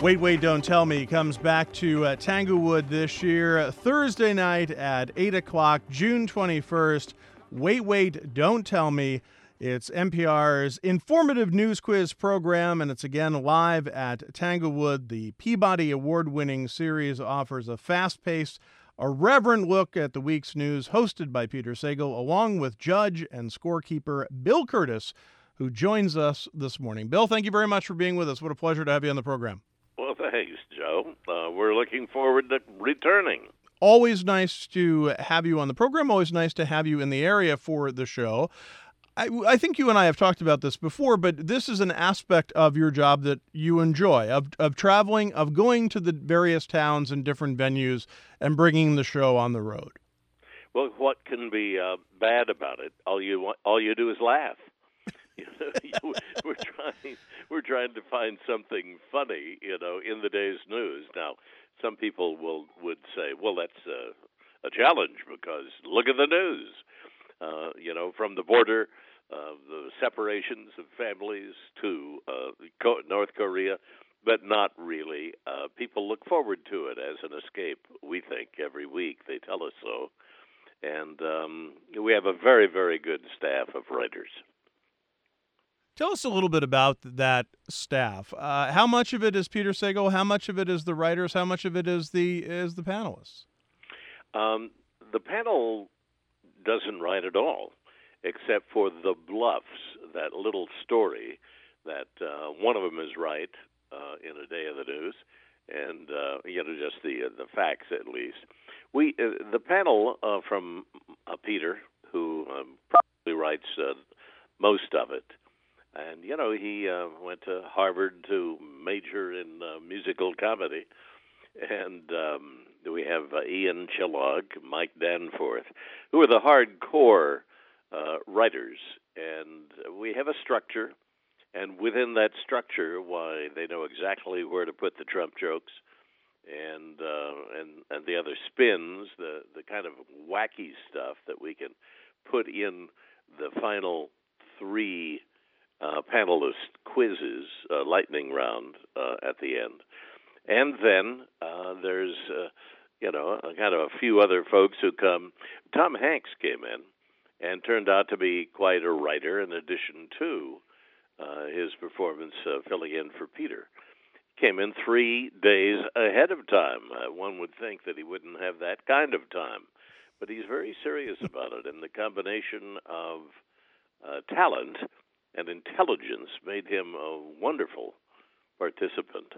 Wait, Wait, Don't Tell Me comes back to Tanglewood this year, Thursday night at 8 o'clock, June 21st. Wait, Wait, Don't Tell Me. It's NPR's informative news quiz program, and it's again live at Tanglewood. The Peabody Award-winning series offers a fast-paced, irreverent look at the week's news, hosted by Peter Sagal, along with judge and scorekeeper Bill Curtis, who joins us this morning. Bill, thank you very much for being with us. What a pleasure to have you on the program. Well, thanks, Joe. We're looking forward to returning. Always nice to have you on the program. Always nice to have you in the area for the show. I think you and I have talked about this before, but this is an aspect of your job that you enjoy, of traveling, of going to the various towns and different venues and bringing the show on the road. Well, what can be bad about it? All you do is laugh. We're trying to find something funny, in the day's news. Now, some people would say, well, that's a challenge because look at the news. From the border, the separations of families to North Korea, but not really. People look forward to it as an escape, we think, every week. They tell us so. And we have a very, very good staff of writers. Tell us a little bit about that staff. How much of it is Peter Sagal? How much of it is the writers? How much of it is the panelists? The panel doesn't write at all, except for the bluffs, that little story that one of them is right in A Day of the News, and just the facts at least. The panel from Peter, who probably writes most of it. And, he went to Harvard to major in musical comedy. And we have Ian Chillag, Mike Danforth, who are the hardcore writers. And we have a structure. And within that structure, why, they know exactly where to put the Trump jokes and the other spins, the kind of wacky stuff that we can put in the final three panelist quizzes, lightning round at the end. And then there's, kind of a few other folks who come. Tom Hanks came in and turned out to be quite a writer in addition to his performance filling in for Peter. Came in 3 days ahead of time. One would think that he wouldn't have that kind of time, but he's very serious about it. And the combination of talent and intelligence made him a wonderful participant.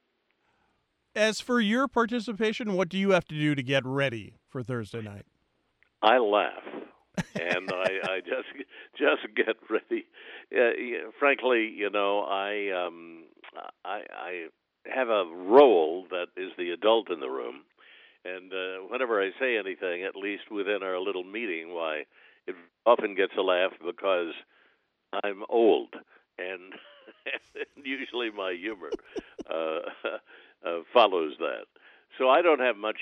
As for your participation, what do you have to do to get ready for Thursday night? I laugh, and I just get ready. Frankly, I have a role that is the adult in the room, and whenever I say anything, at least within our little meeting, why, it often gets a laugh because I'm old, and usually my humor follows that. So I don't have much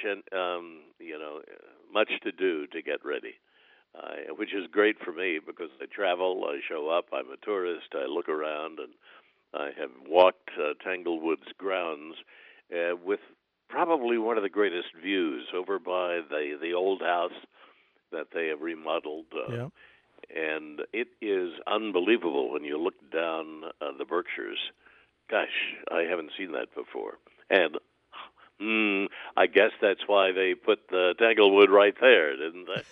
to do to get ready, which is great for me because I travel, I show up, I'm a tourist, I look around, and I have walked Tanglewood's grounds with probably one of the greatest views over by the old house that they have remodeled. Yeah. And it is unbelievable when you look down the Berkshires. Gosh, I haven't seen that before. And I guess that's why they put the Tanglewood right there, didn't they?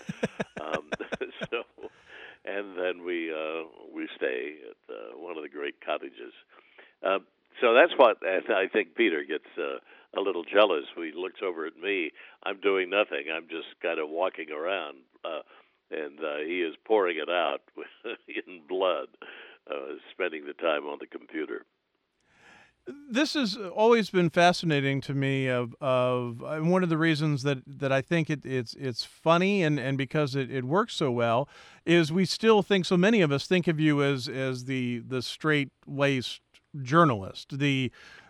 And then we stay at one of the great cottages. So that's what I think Peter gets a little jealous. He looks over at me. I'm doing nothing. I'm just kind of walking around. And he is pouring it out in blood, spending the time on the computer. This has always been fascinating to me. Of one of the reasons that I think it's funny and because it works so well is we still think, so many of us think of you as the straight-laced journalist, the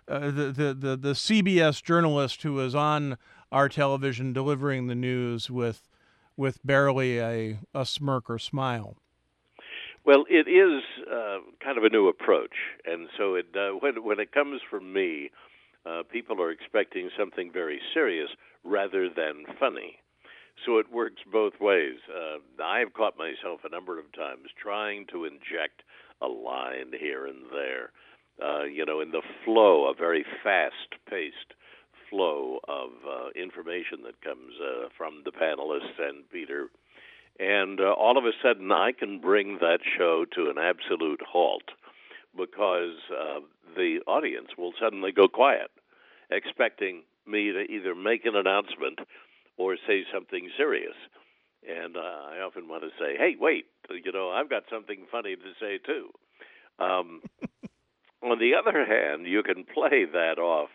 CBS journalist who is on our television delivering the news with barely a smirk or smile. Well, it is kind of a new approach, and so when it comes from me, people are expecting something very serious rather than funny. So it works both ways. I've caught myself a number of times trying to inject a line here and there, in the flow, a very fast-paced flow of information that comes from the panelists and Peter. And all of a sudden, I can bring that show to an absolute halt because the audience will suddenly go quiet, expecting me to either make an announcement or say something serious. And I often want to say, hey, wait, I've got something funny to say, too. On the other hand, you can play that off.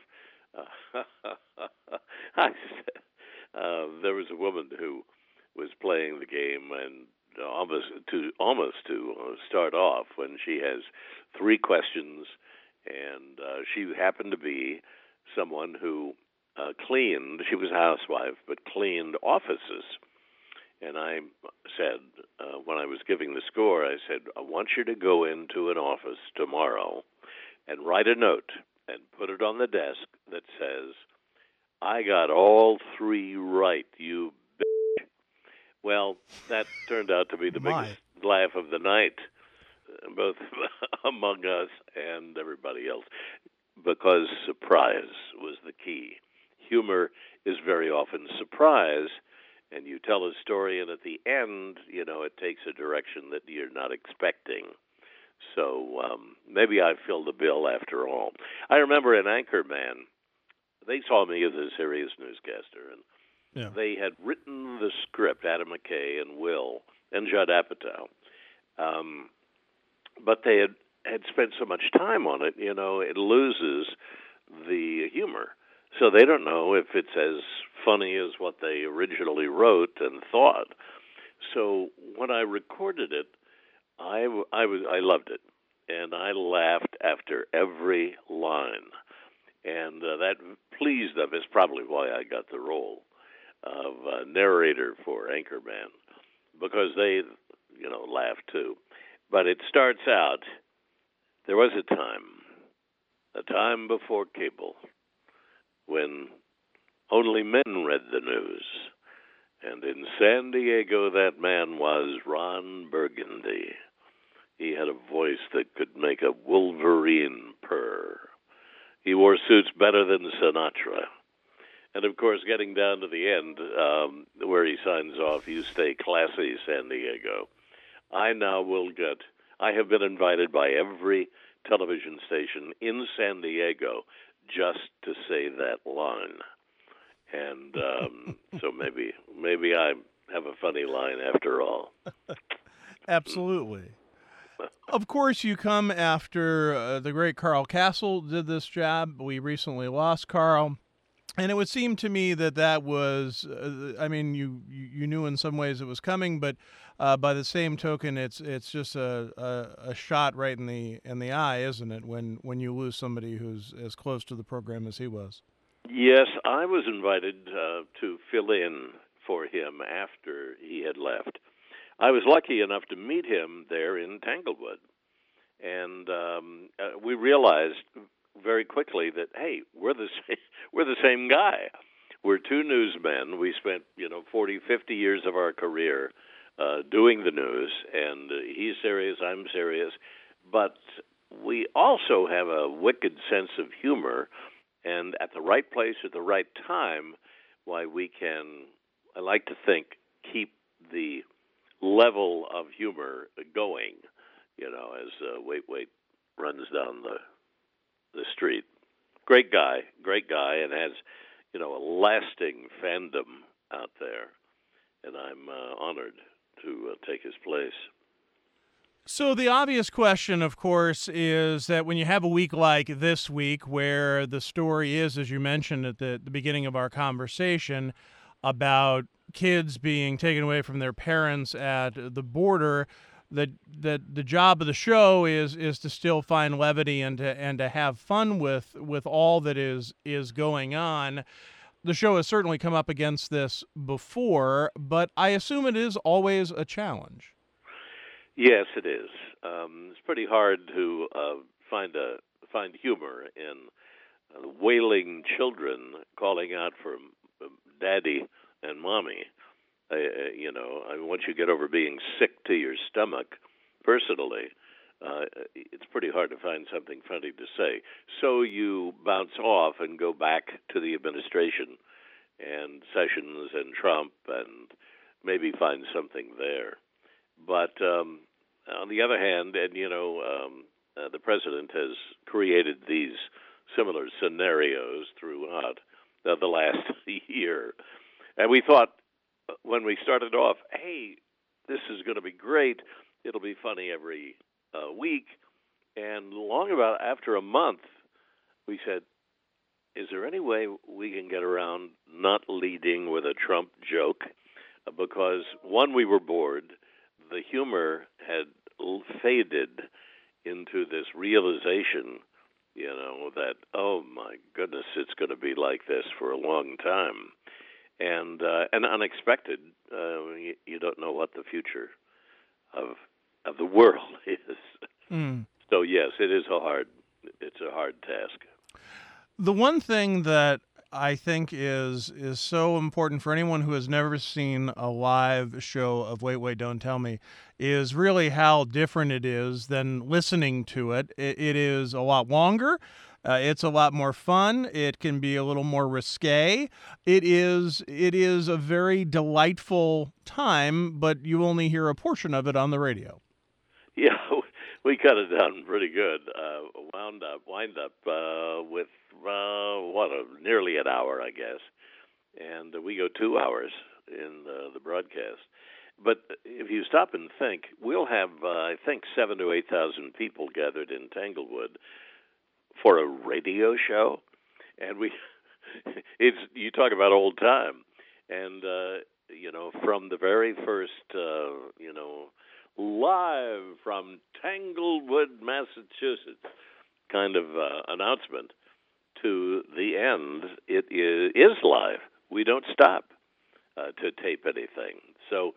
There was a woman who was playing the game and almost to start off when she has three questions, and she happened to be someone who cleaned. She was a housewife, but cleaned offices. And I said, when I was giving the score, I said, I want you to go into an office tomorrow and write a note and put it on the desk that says, I got all three right, you bitch. Well, that turned out to be the biggest laugh of the night, both among us and everybody else, because surprise was the key. Humor is very often surprise, and you tell a story, and at the end, it takes a direction that you're not expecting. So maybe I filled the bill after all. I remember in Anchorman, they saw me as a serious newscaster, and they had written the script, Adam McKay and Will and Judd Apatow, but they had spent so much time on it, it loses the humor. So they don't know if it's as funny as what they originally wrote and thought. So when I recorded it, I loved it, and I laughed after every line, and that pleased them. Is probably why I got the role of narrator for Anchorman, because they, laughed too. But it starts out, there was a time before cable, when only men read the news. And in San Diego, that man was Ron Burgundy. He had a voice that could make a wolverine purr. He wore suits better than Sinatra. And, of course, getting down to the end, where he signs off, you stay classy, San Diego. I have been invited by every television station in San Diego just to say that line. And so maybe I have a funny line after all. Absolutely. Of course, you come after the great Carl Castle did this job. We recently lost Carl. And it would seem to me that was, you knew in some ways it was coming, but by the same token, it's just a shot right in the eye, isn't it? When you lose somebody who's as close to the program as he was. Yes, I was invited to fill in for him after he had left. I was lucky enough to meet him there in Tanglewood, and we realized very quickly that, hey, we're the same guy. We're two newsmen. We spent 40, 50 years of our career doing the news, and he's serious, I'm serious, but we also have a wicked sense of humor, and at the right place at the right time, why we can, I like to think, keep the level of humor going, as Wait runs down the street. Great guy, and has, a lasting fandom out there, and I'm honored to take his place. So the obvious question, of course, is that when you have a week like this week, where the story is, as you mentioned at the beginning of our conversation, about kids being taken away from their parents at the border, that the job of the show is to still find levity and to have fun with all that is going on. The show has certainly come up against this before, but I assume it is always a challenge. Yes, it is. It's pretty hard to find humor in wailing children calling out for daddy and mommy. Once you get over being sick to your stomach, personally, it's pretty hard to find something funny to say. So you bounce off and go back to the administration and Sessions and Trump and maybe find something there. But on the other hand, the president has created these similar scenarios throughout the last year. And we thought when we started off, hey, this is going to be great. It'll be funny every week. And after a month, we said, is there any way we can get around not leading with a Trump joke? Because, one, we were bored. The humor had faded into this realization, that, oh, my goodness, it's going to be like this for a long time. And unexpected. You don't know what the future of the world is. Mm. So, yes, it's a hard task. The one thing that I think is so important for anyone who has never seen a live show of Wait, Wait, Don't Tell Me is really how different it is than listening to it. It is a lot longer. It's a lot more fun. It can be a little more risque. It is a very delightful time, but you only hear a portion of it on the radio. Yeah, we cut it down pretty good. Wind up with nearly an hour, I guess, and we go 2 hours in the broadcast. But if you stop and think, we'll have I think 7,000 to 8,000 people gathered in Tanglewood for a radio show, and you talk about old time, and from the very first live from Tanglewood, Massachusetts kind of announcement to the end, it is live. We don't stop to tape anything. So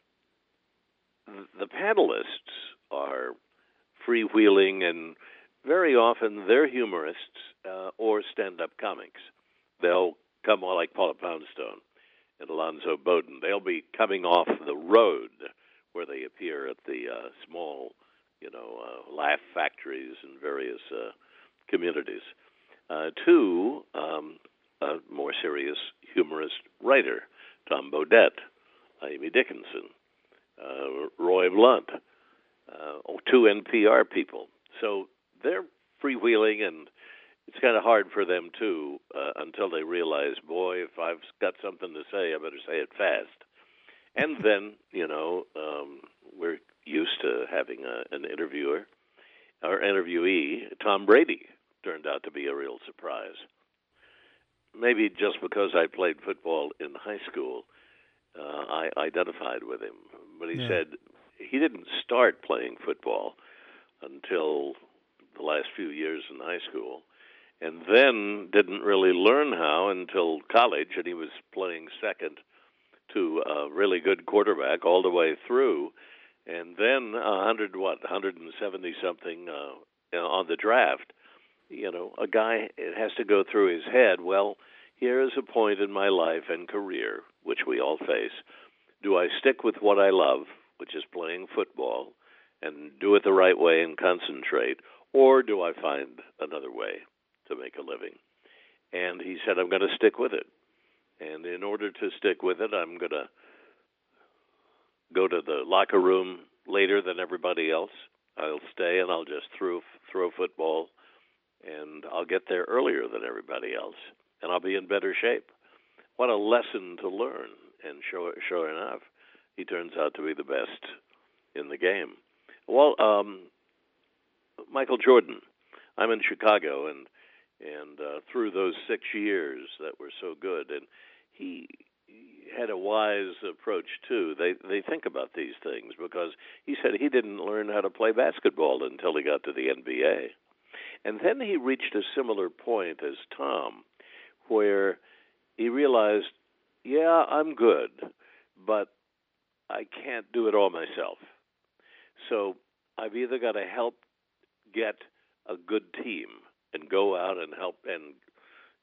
the panelists are freewheeling, and very often they're humorists or stand-up comics. They'll come on like Paula Poundstone and Alonzo Bowden. They'll be coming off the road where they appear at the small, laugh factories in various communities, to a more serious humorist writer, Tom Bodett, Amy Dickinson, Roy Blunt, two NPR people. So they're freewheeling, and it's kind of hard for them, too, until they realize, boy, if I've got something to say, I better say it fast. And then, we're used to having an interviewer. Our interviewee, Tom Brady, turned out to be a real surprise. Maybe just because I played football in high school, I identified with him. But he said he didn't start playing football until the last few years in high school, and then didn't really learn how until college, and he was playing second to a really good quarterback all the way through, and then 170 something on the draft. A guy, it has to go through his head. Well, here is a point in my life and career, which we all face. Do I stick with what I love, which is playing football, and do it the right way and concentrate, or do I find another way to make a living? And he said, I'm going to stick with it. And in order to stick with it, I'm going to go to the locker room later than everybody else. I'll stay and I'll just throw football, and I'll get there earlier than everybody else, and I'll be in better shape. What a lesson to learn. And sure enough, he turns out to be the best in the game. Well, Michael Jordan, I'm in Chicago, and through those 6 years that were so good, and he had a wise approach too. They think about these things, because he said he didn't learn how to play basketball until he got to the NBA. And then he reached a similar point as Tom, where he realized, yeah, I'm good, but I can't do it all myself. So I've either got to help get a good team and go out and help and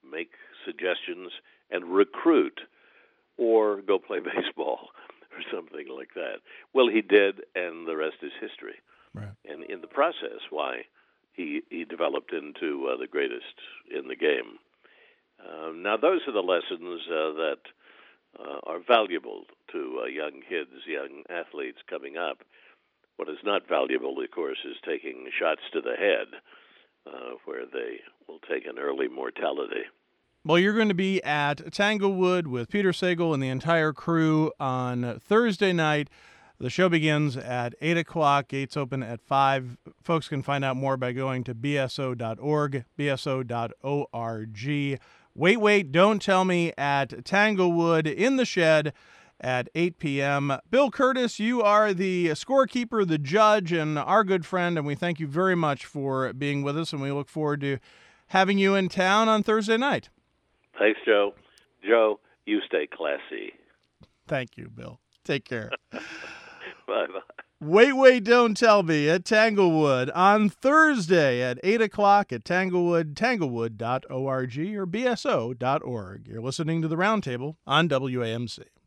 make suggestions, and recruit, or go play baseball or something like that. Well, he did, and the rest is history. Right. And in the process, why he developed into the greatest in the game. Now, those are the lessons that are valuable to young kids, young athletes coming up. What is not valuable, of course, is taking shots to the head, where they will take an early mortality. Well, you're going to be at Tanglewood with Peter Sagal and the entire crew on Thursday night. The show begins at 8 o'clock. Gates open at 5. Folks can find out more by going to bso.org, bso.org. Wait, Don't Tell Me at Tanglewood in the Shed at 8 p.m. Bill Curtis, you are the scorekeeper, the judge, and our good friend, and we thank you very much for being with us, and we look forward to having you in town on Thursday night. Thanks, Joe. Joe, you stay classy. Thank you, Bill. Take care. Bye-bye. Wait, Don't Tell Me at Tanglewood on Thursday at 8 o'clock at Tanglewood, tanglewood.org or bso.org. You're listening to The Roundtable on WAMC.